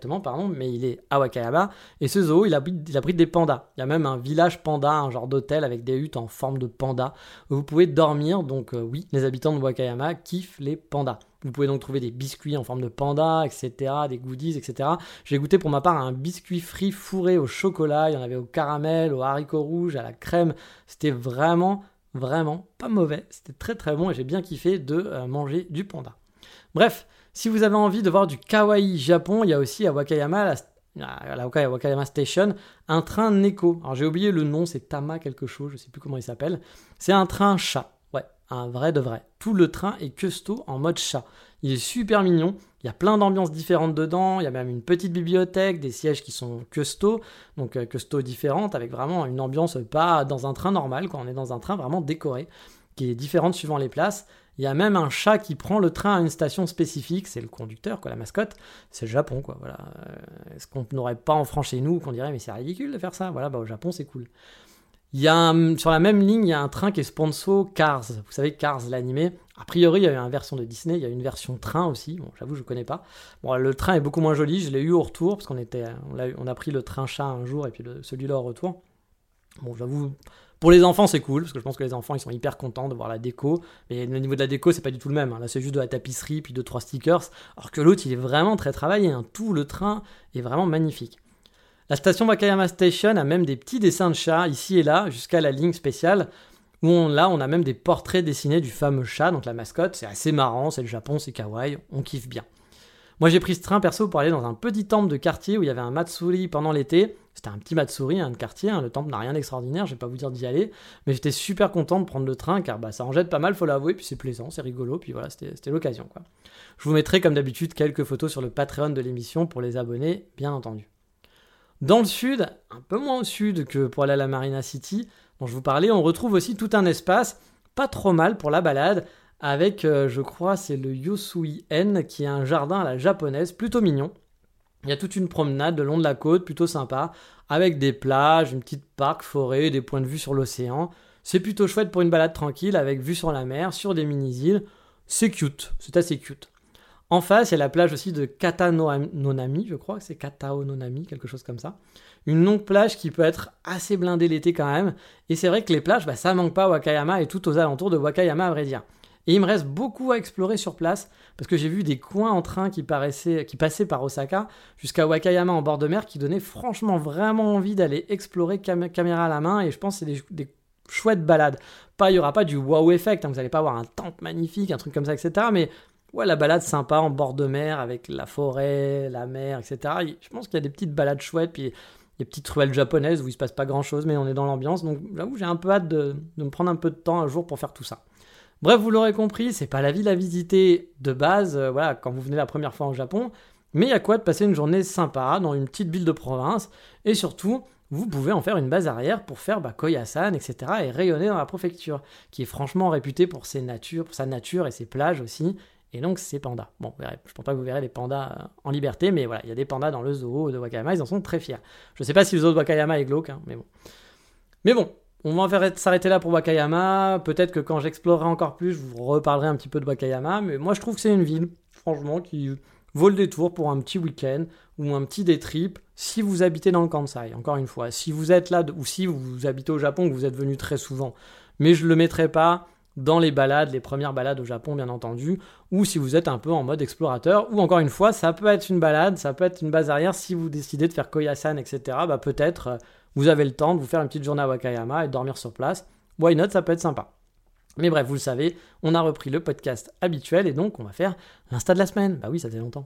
Speaker 1: est à Wakayama. Et ce zoo, il abrite des pandas. Il y a même un village panda, un genre d'hôtel avec des huttes en forme de panda où vous pouvez dormir. Donc oui, les habitants de Wakayama kiffent les pandas. Vous pouvez donc trouver des biscuits en forme de panda, etc., des goodies, etc. J'ai goûté pour ma part un biscuit frit fourré au chocolat. Il y en avait au caramel, aux haricots rouges, à la crème. C'était vraiment pas mauvais, c'était très très bon et j'ai bien kiffé de manger du panda. Bref, si vous avez envie de voir du kawaii Japon, il y a aussi à Wakayama, à la Wakayama Station, un train Neko. Alors j'ai oublié le nom, c'est Tama quelque chose, je sais plus comment il s'appelle. C'est un train chat, ouais, un vrai de vrai. Tout le train est custo en mode chat. Il est super mignon, il y a plein d'ambiances différentes dedans, il y a même une petite bibliothèque, des sièges qui sont custo, donc custo différentes, avec vraiment une ambiance pas dans un train normal, on est dans un train vraiment décoré, qui est différente suivant les places. Il y a même un chat qui prend le train à une station spécifique, c'est le conducteur, la mascotte, c'est le Japon, voilà. Est-ce qu'on n'aurait pas en France chez nous, qu'on dirait mais c'est ridicule de faire ça, voilà, au Japon c'est cool. Sur la même ligne, il y a un train qui est sponsor Cars. Vous savez, Cars, l'animé. A priori, il y a eu une version de Disney, il y a une version train aussi. Bon, j'avoue, je ne connais pas. Bon, le train est beaucoup moins joli. Je l'ai eu au retour, parce on a pris le train chat un jour, et puis celui-là au retour. Bon, j'avoue, pour les enfants, c'est cool, parce que je pense que les enfants, ils sont hyper contents de voir la déco. Mais le niveau de la déco, c'est pas du tout le même. Là, c'est juste de la tapisserie, puis 2-3 stickers. Alors que l'autre, il est vraiment très travaillé. Tout le train est vraiment magnifique. La station Wakayama Station a même des petits dessins de chats ici et là, jusqu'à la ligne spéciale, où on a même des portraits dessinés du fameux chat, donc la mascotte. C'est assez marrant, c'est le Japon, c'est kawaii, on kiffe bien. Moi j'ai pris ce train perso pour aller dans un petit temple de quartier où il y avait un matsuri pendant l'été. C'était un petit matsuri de quartier, le temple n'a rien d'extraordinaire, je vais pas vous dire d'y aller, mais j'étais super content de prendre le train car ça en jette pas mal, faut l'avouer, puis c'est plaisant, c'est rigolo, puis voilà, c'était l'occasion, quoi. Je vous mettrai comme d'habitude quelques photos sur le Patreon de l'émission pour les abonnés, bien entendu. Dans le sud, un peu moins au sud que pour aller à la Marina City, dont je vous parlais, on retrouve aussi tout un espace pas trop mal pour la balade, avec, je crois, c'est le Yosui-en, qui est un jardin à la japonaise, plutôt mignon. Il y a toute une promenade le long de la côte, plutôt sympa, avec des plages, une petite parc, forêt, des points de vue sur l'océan. C'est plutôt chouette pour une balade tranquille, avec vue sur la mer, sur des mini-îles. C'est cute, c'est assez cute. En face, il y a la plage aussi de Kataononami, je crois que c'est Kataononami, quelque chose comme ça. Une longue plage qui peut être assez blindée l'été quand même. Et c'est vrai que les plages, ça manque pas à Wakayama et tout aux alentours de Wakayama à vrai dire. Et il me reste beaucoup à explorer sur place, parce que j'ai vu des coins en train qui passaient par Osaka jusqu'à Wakayama en bord de mer, qui donnaient franchement vraiment envie d'aller explorer caméra à la main, et je pense que c'est des chouettes balades. Il n'y aura pas du wow effect, vous n'allez pas avoir un temple magnifique, un truc comme ça, etc. Mais ouais, la balade sympa en bord de mer, avec la forêt, la mer, etc. Je pense qu'il y a des petites balades chouettes, puis des petites ruelles japonaises où il ne se passe pas grand-chose, mais on est dans l'ambiance. Donc j'avoue, j'ai un peu hâte de me prendre un peu de temps un jour pour faire tout ça. Bref, vous l'aurez compris, c'est pas la ville à visiter de base, quand vous venez la première fois au Japon, mais il y a quoi de passer une journée sympa dans une petite ville de province, et surtout, vous pouvez en faire une base arrière pour faire Koyasan, etc., et rayonner dans la préfecture, qui est franchement réputée pour sa nature et ses plages aussi, Et donc, c'est panda. Bon, je ne pense pas que vous verrez les pandas en liberté, mais voilà, il y a des pandas dans le zoo de Wakayama, ils en sont très fiers. Je ne sais pas si le zoo de Wakayama est glauque, hein, mais bon. Mais bon, on va s'arrêter là pour Wakayama. Peut-être que quand j'explorerai encore plus, je vous reparlerai un petit peu de Wakayama. Mais moi, je trouve que c'est une ville, franchement, qui vaut le détour pour un petit week-end ou un petit day trip si vous habitez dans le Kansai. Encore une fois, si vous êtes là ou si vous habitez au Japon, que vous êtes venu très souvent. Mais je ne le mettrai pas dans les balades, les premières balades au Japon, bien entendu, ou si vous êtes un peu en mode explorateur, ou encore une fois, ça peut être une balade, ça peut être une base arrière, si vous décidez de faire Koyasan, etc., bah peut-être vous avez le temps de vous faire une petite journée à Wakayama et de dormir sur place. Why not, ça peut être sympa. Mais bref, vous le savez, on a repris le podcast habituel, et donc on va faire l'Insta de la semaine. Bah oui, ça fait longtemps.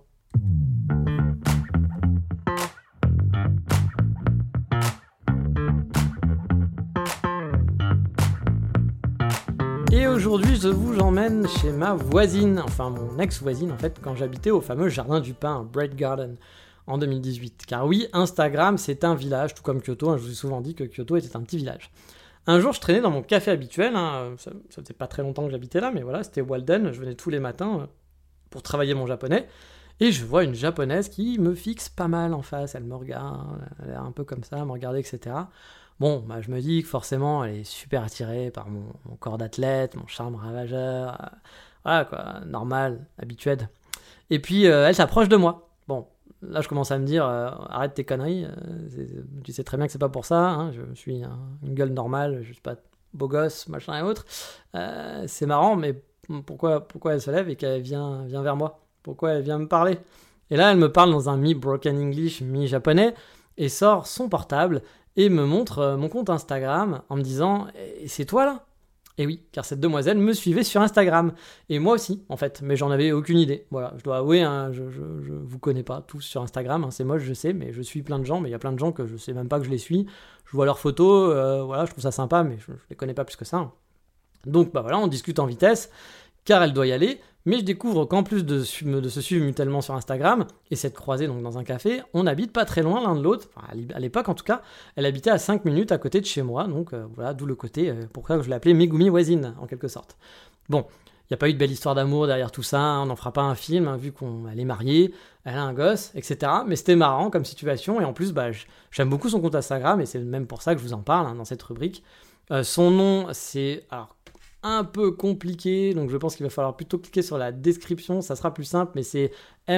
Speaker 1: Et aujourd'hui, je vous emmène chez ma voisine, enfin mon ex-voisine en fait, quand j'habitais au fameux Jardin du Pin, Bright Garden, en 2018. Car oui, Instagram, c'est un village, tout comme Kyoto, hein, je vous ai souvent dit que Kyoto était un petit village. Un jour, je traînais dans mon café habituel, hein, ça faisait pas très longtemps que j'habitais là, mais voilà, c'était Walden, je venais tous les matins pour travailler mon japonais, et je vois une japonaise qui me fixe pas mal en face, elle me regarde, elle est un peu comme ça, me regarder, etc. Bon, bah, je me dis que forcément, elle est super attirée par mon corps d'athlète, mon charme ravageur, voilà quoi, normal, habituel. Et puis, elle s'approche de moi. Bon, là, je commence à me dire, arrête tes conneries, tu sais très bien que c'est pas pour ça, hein, je suis une gueule normale, je suis pas beau gosse, machin et autres. C'est marrant, mais pourquoi elle se lève et qu'elle vient vers moi? Pourquoi elle vient me parler? Et là, elle me parle dans un mi-broken English, mi-japonais, et sort son portable, et me montre mon compte Instagram en me disant « C'est toi là ?» Et oui, car cette demoiselle me suivait sur Instagram. Et moi aussi, en fait, mais j'en avais aucune idée. Voilà, je dois avouer, hein, je vous connais pas tous sur Instagram, hein, c'est moche, je sais, mais je suis plein de gens, mais il y a plein de gens que je sais même pas que je les suis. Je vois leurs photos, voilà, je trouve ça sympa, mais je les connais pas plus que ça. Hein. Donc, bah voilà, on discute en vitesse, car elle doit y aller, mais je découvre qu'en plus de se suivre mutuellement sur Instagram, et s'être croisés donc dans un café, on n'habite pas très loin l'un de l'autre, enfin, à l'époque en tout cas, elle habitait à 5 minutes à côté de chez moi, donc voilà, d'où le côté, pourquoi je l'ai appelée Megumi voisine, en quelque sorte. Bon, il n'y a pas eu de belle histoire d'amour derrière tout ça, hein, on n'en fera pas un film, hein, vu qu'elle est mariée, elle a un gosse, etc. Mais c'était marrant comme situation, et en plus, bah, j'aime beaucoup son compte Instagram, et c'est même pour ça que je vous en parle, hein, dans cette rubrique. Son nom, c'est... Alors, un peu compliqué, donc je pense qu'il va falloir plutôt cliquer sur la description, ça sera plus simple, mais c'est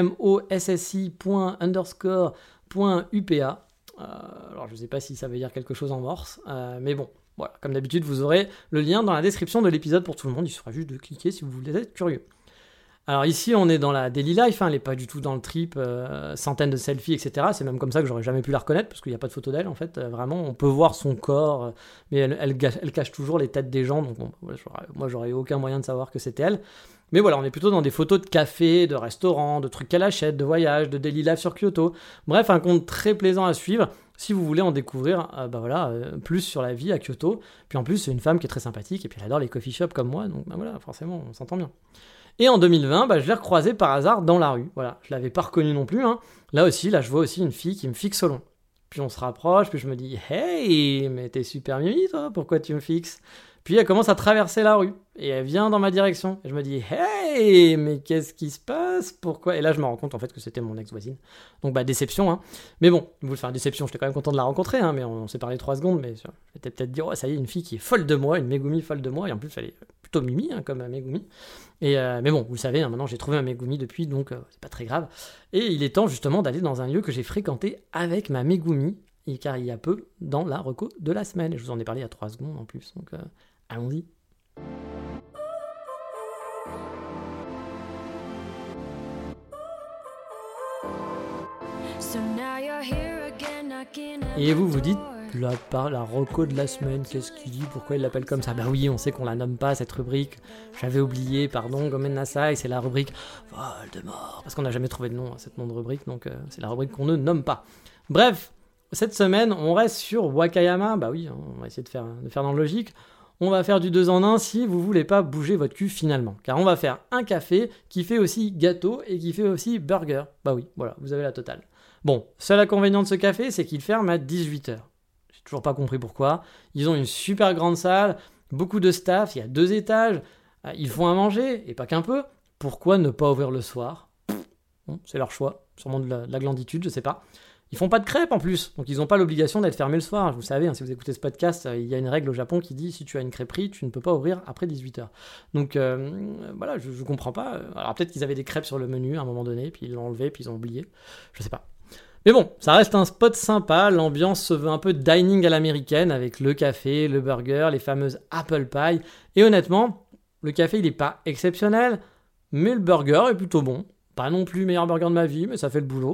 Speaker 1: mossi._.upa. Alors je ne sais pas si ça veut dire quelque chose en morse, mais bon, voilà, comme d'habitude, vous aurez le lien dans la description de l'épisode pour tout le monde, il suffira juste de cliquer si vous voulez être curieux. Alors ici, on est dans la daily life, hein, elle n'est pas du tout dans le trip, centaines de selfies, etc. C'est même comme ça que j'aurais jamais pu la reconnaître, parce qu'il n'y a pas de photo d'elle, en fait. Vraiment, on peut voir son corps, mais elle cache toujours les têtes des gens, donc bon, moi, j'aurais eu aucun moyen de savoir que c'était elle. Mais voilà, on est plutôt dans des photos de café, de restaurants, de trucs qu'elle achète, de voyages, de daily life sur Kyoto. Bref, un compte très plaisant à suivre, si vous voulez en découvrir plus sur la vie à Kyoto. Puis en plus, c'est une femme qui est très sympathique, et puis elle adore les coffee shops comme moi, donc voilà, forcément, on s'entend bien. Et en 2020, je l'ai recroisée par hasard dans la rue. Voilà, je l'avais pas reconnue non plus. Hein. Là, je vois aussi une fille qui me fixe au long. Puis on se rapproche, puis je me dis « Hey, mais t'es super mimi, toi, pourquoi tu me fixes ?» Puis elle commence à traverser la rue, et elle vient dans ma direction. Et je me dis « Hey, mais qu'est-ce qui se passe? Pourquoi ?» Et là, je me rends compte en fait que c'était mon ex-voisine. Donc déception, hein. Mais bon, déception, j'étais quand même content de la rencontrer, hein, mais on s'est parlé 3 secondes, mais j'étais peut-être dire « Oh, ça y est, une fille qui est folle de moi, une Megumi folle de moi, et en plus, elle est plutôt mimi, hein, comme Megumi. » Mais bon, vous le savez, hein, maintenant j'ai trouvé un Megumi depuis, donc c'est pas très grave. Et il est temps justement d'aller dans un lieu que j'ai fréquenté avec ma Megumi, et car il y a peu, dans la reco de la semaine. Et je vous en ai parlé il y a 3 secondes en plus, donc allons-y. Et vous vous dites, la reco de la semaine, qu'est-ce qu'il dit? Pourquoi il l'appelle comme ça? Bah oui, on sait qu'on la nomme pas, cette rubrique. J'avais oublié, pardon, Gomen Nasai, c'est la rubrique Voldemort. Parce qu'on n'a jamais trouvé de nom à cette nom de rubrique, donc c'est la rubrique qu'on ne nomme pas. Bref, cette semaine, on reste sur Wakayama. Bah oui, on va essayer de faire dans le logique. On va faire du 2 en 1 si vous voulez pas bouger votre cul finalement. Car on va faire un café qui fait aussi gâteau et qui fait aussi burger. Bah oui, voilà, vous avez la totale. Bon, seul inconvénient de ce café, c'est qu'il ferme à 18h. J'ai toujours pas compris pourquoi. Ils ont une super grande salle, beaucoup de staff, il y a 2 étages, ils font à manger, et pas qu'un peu. Pourquoi ne pas ouvrir le soir ? Bon, c'est leur choix, sûrement de la glanditude, je sais pas. Ils font pas de crêpes en plus, donc ils n'ont pas l'obligation d'être fermés le soir. Vous savez, si vous écoutez ce podcast, il y a une règle au Japon qui dit si tu as une crêperie, tu ne peux pas ouvrir après 18h. Donc voilà, je comprends pas. Alors peut-être qu'ils avaient des crêpes sur le menu à un moment donné, puis ils l'ont enlevé, puis ils ont oublié. Je sais pas. Mais bon, ça reste un spot sympa, l'ambiance se veut un peu dining à l'américaine avec le café, le burger, les fameuses apple pie. Et honnêtement, le café il est pas exceptionnel, mais le burger est plutôt bon. Pas non plus le meilleur burger de ma vie, mais ça fait le boulot.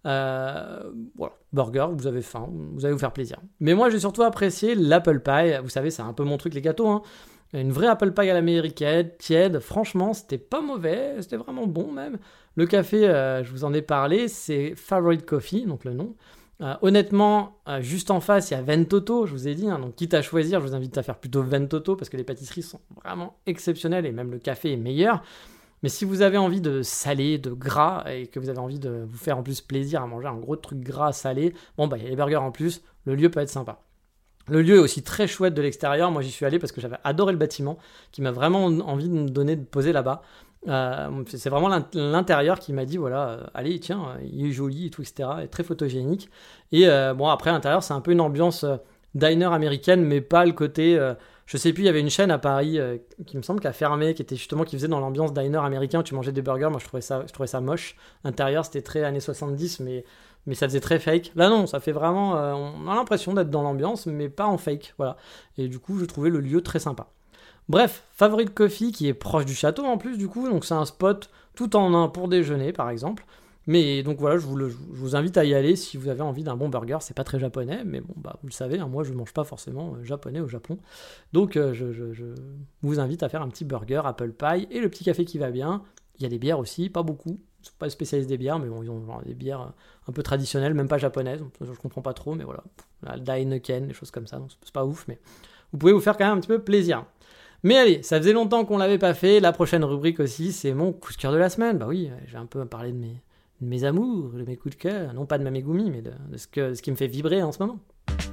Speaker 1: Voilà, burger, vous avez faim, vous allez vous faire plaisir. Mais moi j'ai surtout apprécié l'apple pie, vous savez c'est un peu mon truc les gâteaux, hein. Une vraie apple pie à l'américaine, tiède, franchement c'était pas mauvais, c'était vraiment bon même. Le café, je vous en ai parlé, c'est Favorite Coffee, donc le nom. Honnêtement, juste en face il y a Ventoto, je vous ai dit, hein, donc quitte à choisir, je vous invite à faire plutôt Ventoto parce que les pâtisseries sont vraiment exceptionnelles et même le café est meilleur. Mais si vous avez envie de salé, de gras, et que vous avez envie de vous faire en plus plaisir à manger un gros truc gras salé, bon bah il y a les burgers en plus, le lieu peut être sympa. Le lieu est aussi très chouette de l'extérieur, moi j'y suis allé parce que j'avais adoré le bâtiment, qui m'a vraiment envie de me donner de poser là-bas. C'est vraiment l'intérieur qui m'a dit voilà, allez tiens, il est joli et tout, etc. Et très photogénique. Et bon après l'intérieur c'est un peu une ambiance diner américaine, mais pas le côté... je sais plus, il y avait une chaîne à Paris qui me semble qui a fermé, qui faisait dans l'ambiance diner américain où tu mangeais des burgers. Moi, je trouvais ça moche. L'intérieur, c'était très années 70, mais ça faisait très fake. Là, non, ça fait vraiment... on a l'impression d'être dans l'ambiance, mais pas en fake. Voilà. Et du coup, je trouvais le lieu très sympa. Bref, Favorite Coffee qui est proche du château en plus, du coup. Donc, c'est un spot tout en un pour déjeuner, par exemple. Mais donc voilà, je vous invite à y aller si vous avez envie d'un bon burger. C'est pas très japonais, mais bon, bah vous le savez, hein, moi je mange pas forcément japonais au Japon. Donc je vous invite à faire un petit burger, apple pie et le petit café qui va bien. Il y a des bières aussi, pas beaucoup. Je suis pas spécialiste des bières, mais bon, ils ont genre des bières un peu traditionnelles, même pas japonaises. Je comprends pas trop, mais voilà. La Heineken, des choses comme ça, donc c'est pas ouf, mais vous pouvez vous faire quand même un petit peu plaisir. Mais allez, ça faisait longtemps qu'on l'avait pas fait. La prochaine rubrique aussi, c'est mon coup de cœur de la semaine. Bah oui, j'ai un peu parlé de mes amours, de mes coups de cœur, non pas de ma Megumi, mais de ce qui me fait vibrer en ce moment.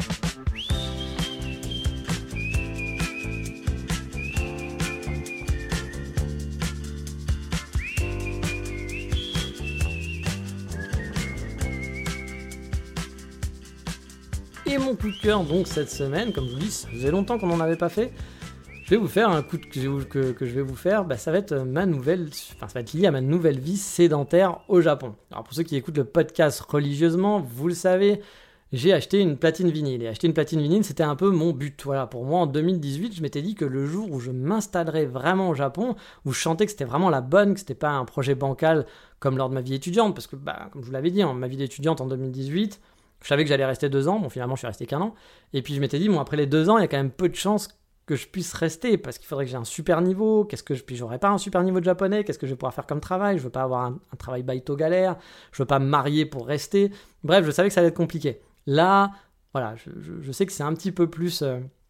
Speaker 1: Et mon coup de cœur, donc, cette semaine, comme je vous dis, ça faisait longtemps qu'on n'en avait pas fait. Je vais vous faire un coup que je vais vous faire, bah, ça va être ça va être lié à ma nouvelle vie sédentaire au Japon. Alors pour ceux qui écoutent le podcast religieusement, vous le savez, j'ai acheté une platine vinyle. Et acheter une platine vinyle, c'était un peu mon but. Voilà, pour moi, en 2018, je m'étais dit que le jour où je m'installerais vraiment au Japon, où je sentais que c'était vraiment la bonne, que c'était pas un projet bancal comme lors de ma vie étudiante, parce que, bah, comme je vous l'avais dit, ma vie d'étudiante en 2018, je savais que j'allais rester 2 ans. Bon, finalement, je suis resté qu'1 an. Et puis je m'étais dit, bon, après les 2 ans, il y a quand même peu de chances que je puisse rester, parce qu'il faudrait que j'ai un super niveau, puis j'aurais pas un super niveau de japonais, qu'est-ce que je vais pouvoir faire comme travail, je veux pas avoir un travail baito galère, je veux pas me marier pour rester, bref, je savais que ça allait être compliqué. Là, voilà, je sais que c'est un peu plus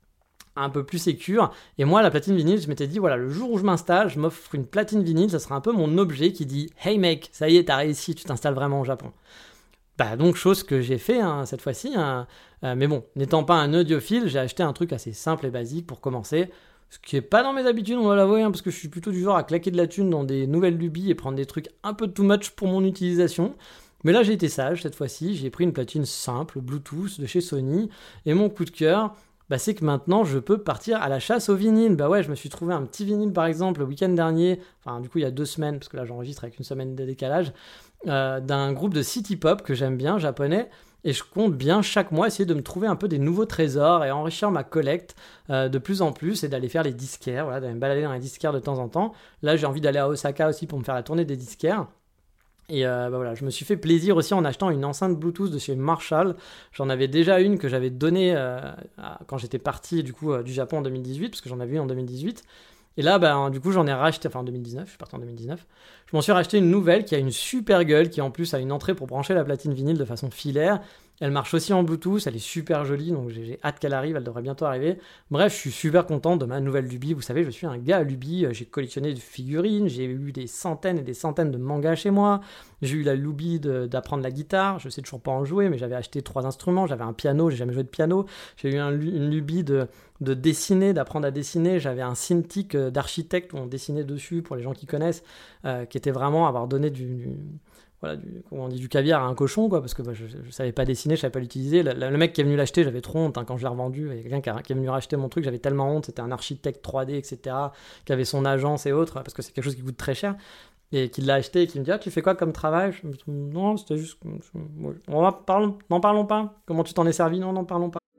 Speaker 1: sécure, et moi, la platine vinyle, je m'étais dit, voilà, le jour où je m'installe, je m'offre une platine vinyle, ça sera un peu mon objet qui dit, hey mec, ça y est, t'as réussi, tu t'installes vraiment au Japon. Bah donc chose que j'ai fait cette fois-ci, mais bon, n'étant pas un audiophile, j'ai acheté un truc assez simple et basique pour commencer, ce qui est pas dans mes habitudes, on doit l'avouer, parce que je suis plutôt du genre à claquer de la thune dans des nouvelles lubies et prendre des trucs un peu too much pour mon utilisation. Mais là j'ai été sage cette fois-ci, j'ai pris une platine simple, Bluetooth de chez Sony, et mon coup de cœur, bah, c'est que maintenant je peux partir à la chasse au vinyle. Bah ouais, je me suis trouvé un petit vinyle par exemple le week-end dernier, enfin du coup il y a 2 semaines, parce que là j'enregistre avec une semaine de décalage, d'un groupe de city pop que j'aime bien, japonais, et je compte bien chaque mois essayer de me trouver un peu des nouveaux trésors et enrichir ma collecte de plus en plus, et d'aller faire les disquaires, voilà, d'aller me balader dans les disquaires de temps en temps. Là j'ai envie d'aller à Osaka aussi pour me faire la tournée des disquaires. Et bah voilà, je me suis fait plaisir aussi en achetant une enceinte Bluetooth de chez Marshall. J'en avais déjà une que j'avais donnée quand j'étais parti du Japon en 2018, parce que j'en avais eu en 2018. Et là, bah, du coup, j'en ai racheté, enfin en 2019, je suis parti en 2019. Je m'en suis racheté une nouvelle qui a une super gueule, qui en plus a une entrée pour brancher la platine vinyle de façon filaire. Elle marche aussi en Bluetooth, elle est super jolie, donc j'ai hâte qu'elle arrive, elle devrait bientôt arriver. Bref, je suis super content de ma nouvelle lubie. Vous savez, je suis un gars à lubie, j'ai collectionné de figurines, j'ai eu des centaines et des centaines de mangas chez moi, j'ai eu la lubie d'apprendre la guitare, je sais toujours pas en jouer, mais j'avais acheté 3 instruments, j'avais un piano, j'ai jamais joué de piano, j'ai eu une lubie de dessiner, d'apprendre à dessiner, j'avais un Cintiq d'architecte où on dessinait dessus, pour les gens qui connaissent, qui était vraiment avoir donné comment on dit, du caviar à un cochon, quoi, parce que je savais pas dessiner, je savais pas l'utiliser. Le mec qui est venu l'acheter, j'avais trop honte, quand je l'ai revendu. Il y a quelqu'un qui est venu racheter mon truc, j'avais tellement honte. C'était un architecte 3D, etc., qui avait son agence et autres, parce que c'est quelque chose qui coûte très cher, et qui l'a acheté et qui me dit tu fais quoi comme travail? Je me dis non, c'était juste. N'en parlons pas. Comment tu t'en es servi? Non, n'en parlons pas.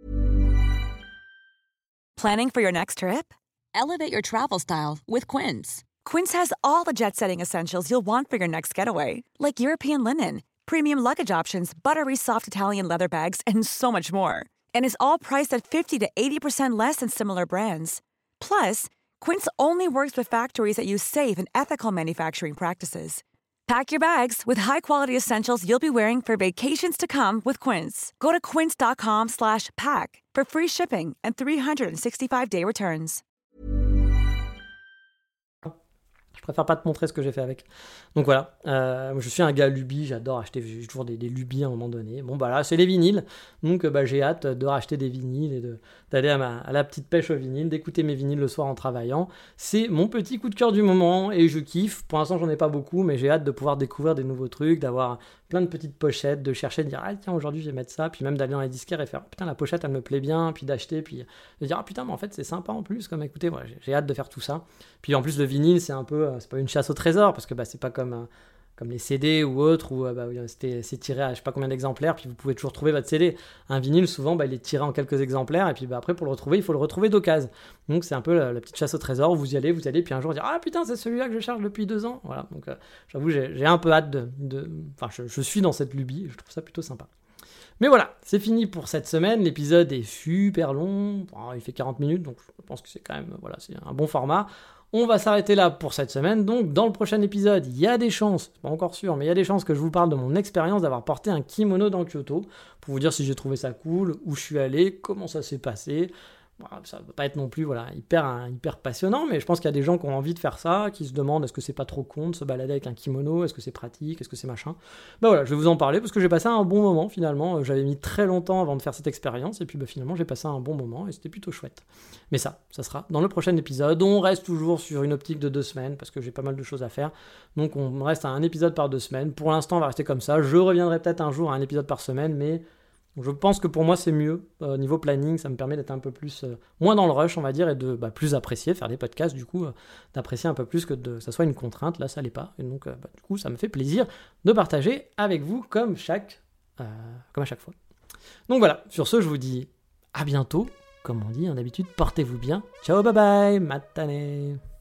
Speaker 7: Planning for your next trip? Elevate your travel style with Quince. Quince has all the jet-setting essentials you'll want for your next getaway, like European linen, premium luggage options, buttery soft Italian leather bags, and so much more. And is all priced at 50 to 80% less than similar brands. Plus, Quince only works with factories that use safe and ethical manufacturing practices. Pack your bags with high-quality essentials you'll be wearing for vacations to come with Quince. Go to quince.com/pack for free shipping and 365-day returns.
Speaker 1: Je préfère pas te montrer ce que j'ai fait avec. Donc voilà, je suis un gars lubie, j'adore acheter, j'ai toujours des lubies à un moment donné. Bon bah là, c'est les vinyles, donc j'ai hâte de racheter des vinyles et d'aller à la petite pêche au vinyle, d'écouter mes vinyles le soir en travaillant. C'est mon petit coup de cœur du moment et je kiffe. Pour l'instant, j'en ai pas beaucoup, mais j'ai hâte de pouvoir découvrir des nouveaux trucs, d'avoir plein de petites pochettes, de chercher, de dire ah tiens aujourd'hui je vais mettre ça, puis même d'aller dans les disquaires et faire putain la pochette elle me plaît bien, puis d'acheter, puis de dire ah putain mais en fait c'est sympa en plus, comme écoutez, voilà, j'ai hâte de faire tout ça. Puis en plus le vinyle c'est un peu, c'est pas une chasse au trésor parce que c'est pas comme les CD ou autres où c'est tiré à je sais pas combien d'exemplaires, puis vous pouvez toujours trouver votre CD. Un vinyle souvent il est tiré en quelques exemplaires et puis après pour le retrouver il faut le retrouver d'occasion. Donc c'est un peu la petite chasse au trésor où vous y allez puis un jour dire ah putain c'est celui-là que je cherche depuis 2 ans. Voilà, donc j'avoue j'ai un peu hâte je suis dans cette lubie, je trouve ça plutôt sympa. Mais voilà, c'est fini pour cette semaine. L'épisode est super long, il fait 40 minutes, donc je pense que c'est quand même c'est un bon format. On va s'arrêter là pour cette semaine. Donc, dans le prochain épisode, il y a des chances, c'est pas encore sûr, mais il y a des chances que je vous parle de mon expérience d'avoir porté un kimono dans Kyoto pour vous dire si j'ai trouvé ça cool, où je suis allé, comment ça s'est passé. Ça ne va pas être non plus hyper passionnant, mais je pense qu'il y a des gens qui ont envie de faire ça, qui se demandent est-ce que c'est pas trop con de se balader avec un kimono, est-ce que c'est pratique, est-ce que c'est machin. Voilà, je vais vous en parler parce que j'ai passé un bon moment finalement. J'avais mis très longtemps avant de faire cette expérience et puis finalement j'ai passé un bon moment et c'était plutôt chouette. Mais ça sera dans le prochain épisode. On reste toujours sur une optique de 2 semaines parce que j'ai pas mal de choses à faire. Donc on reste à un épisode par 2 semaines. Pour l'instant on va rester comme ça. Je reviendrai peut-être un jour à un épisode par semaine, mais je pense que pour moi c'est mieux, niveau planning, ça me permet d'être un peu plus, moins dans le rush on va dire, et de plus apprécier, faire des podcasts du coup, d'apprécier un peu plus que ça soit une contrainte, là ça l'est pas, et donc du coup ça me fait plaisir de partager avec vous comme à chaque fois. Donc voilà, sur ce je vous dis à bientôt, comme on dit d'habitude, portez-vous bien, ciao bye bye, matane.